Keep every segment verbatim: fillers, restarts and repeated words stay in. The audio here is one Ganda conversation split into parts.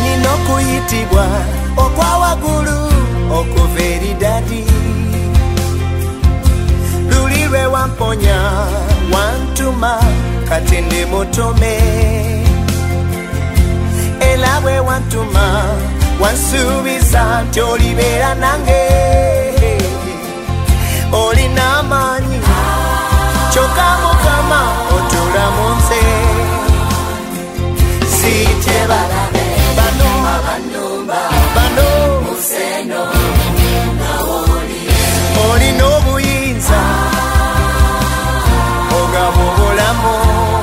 nina okuyitibwa okwa waggulu okuva eri dadi. Luli lwe wamponya wantuma kati ndi mutome, era bwe wantuma wansuubiza nti olibeera nange. Olina amaanyi kyokka Mukama otuula mu nze. Siitye balabe bano bano museno olina obuyinza ogaba obulamu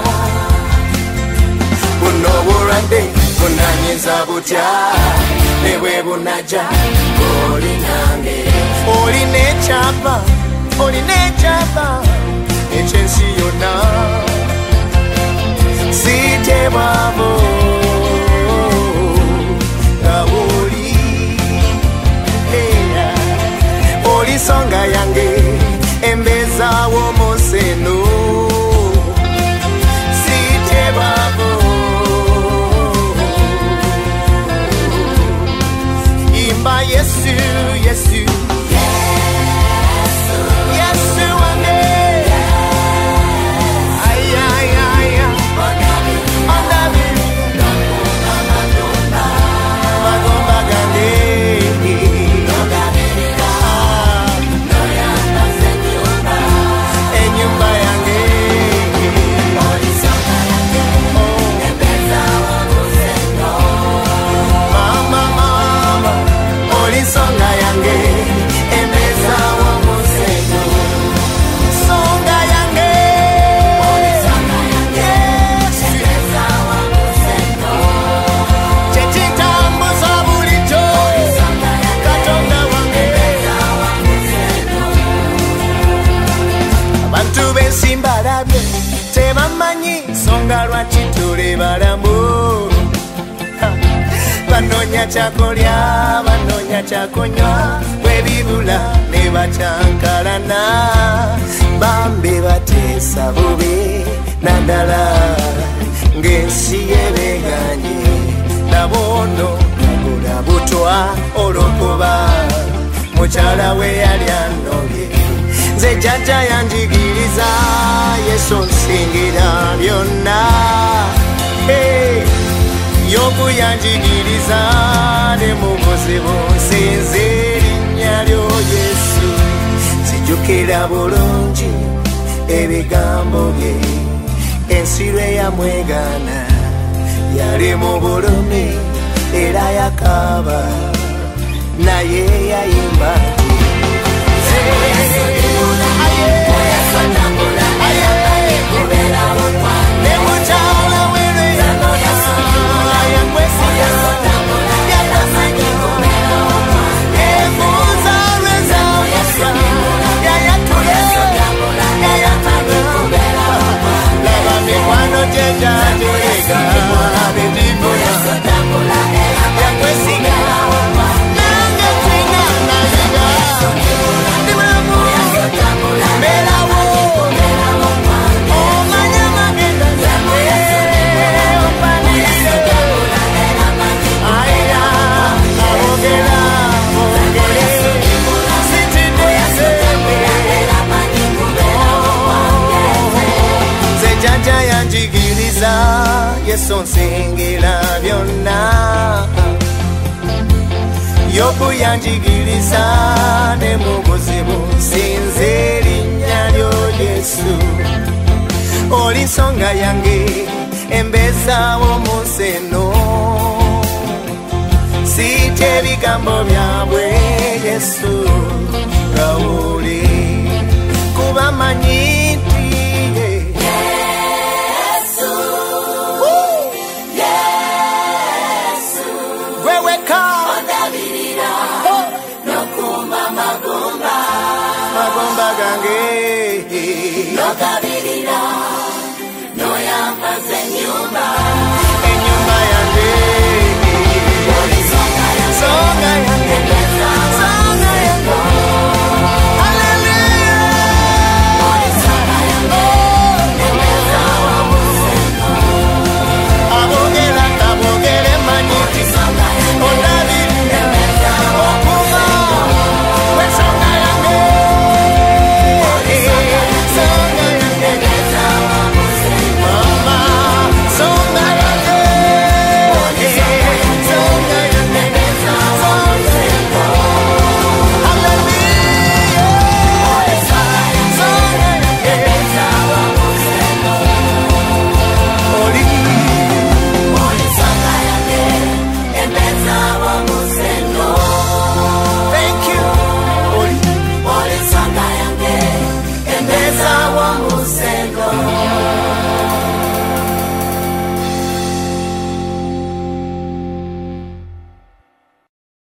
buno obulwadde bunanyiza butya ne bwe bunajja olinange. Olina ekyapa olina ekyapa ekyensi yonna. Siitye bwabo nga bw'oli, oli songa yange embezaawo museno. Siitye bwabo imba Yesu Yesu tebamanyi nsonga lwaki tuli balamu. Banoonya kyakolya banoonya kyakunywa bwe bibula ne bakyankalana. Bambi bateesa bubi naddala ng'ensi yebeeganye. Nabono nagula butwa olw'okuba mukyala we yali anobye. Nze jjajja yanjigiriza Yesu nsingira byonna. Hey, Yobu yanjigiriza ne mu buzibu nsinza erinnya lyo Yesu. Sijjukira bulungi ebigambo bye, ensi lwe yamwegaana yali mu bulumi era yakaaba naye yayimba Yesu nsingira byonna. Yobu yanjigiriza ne mu buzibu nsinza erinnya lyo Yesu. Oli nsonga yange embezaawo museno. Siitye ebigambo byabwe Yesu nga wuli kuba manyi magomba gange.